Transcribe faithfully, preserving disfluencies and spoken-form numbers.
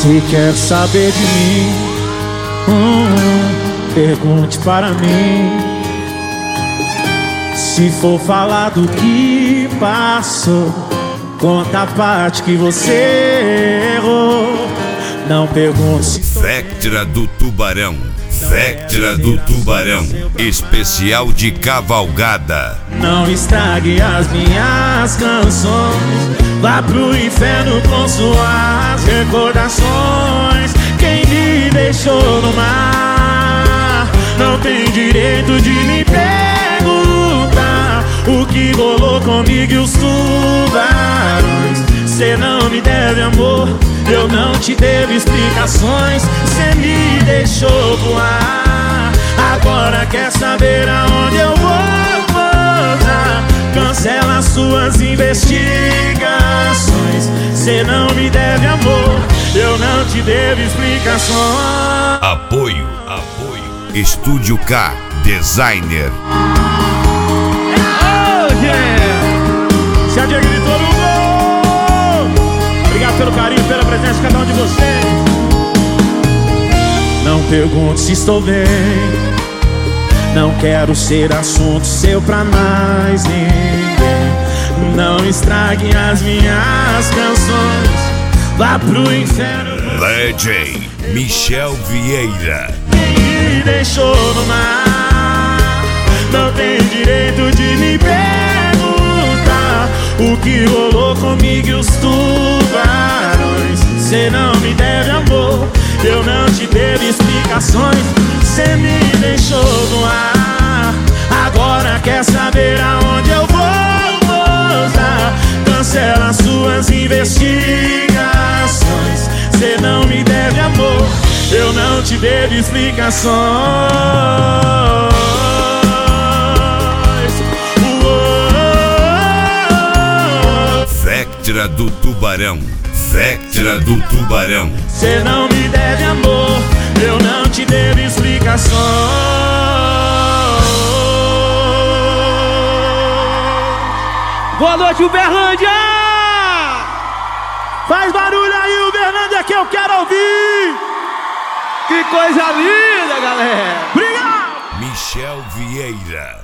Se quer saber de mim, hum, pergunte para mim. Se for falar do que passou, conta a parte que você errou. Não pergunte se Vectra do Tubarão, Vectra do Tubarão, especial de cavalgada. Não estrague as minhas canções, vá pro inferno com suas recordações. Quem me deixou no mar não tem direito de me perguntar o que rolou comigo e os tubarões. Cê não me deve amor, eu não te devo explicações. Cê me deixou voar, agora quer saber aonde eu vou pousar. Cancela suas investigações. Cê não me deve amor, eu não te devo explicações. Apoio, apoio, Estúdio K, Designer. Oh, yeah! Se a Diego gritou no gol. Obrigado pelo carinho, pela presença de cada um de vocês. Não pergunte se estou bem, não quero ser assunto seu pra mais ninguém. Não estrague as minhas canções, vá pro inferno. Legend, Michel Vieira. Quem me deixou no mar não tem direito de me perguntar o que rolou comigo e os tubarões. Cê não me deve amor, eu não te devo explicações. Cê me deixou no ar, agora quer saber aonde eu vou pousar. Cancela suas investigações. Cê não me deve amor, eu não te devo explicações. Vectra do Tubarão, Vectra do Tubarão. Cê não me deve amor, eu não te devo explicações. Boa noite, Uberlândia! Faz barulho aí, Uberlândia, que eu quero ouvir! Que coisa linda, galera! Obrigado! Michel Vieira.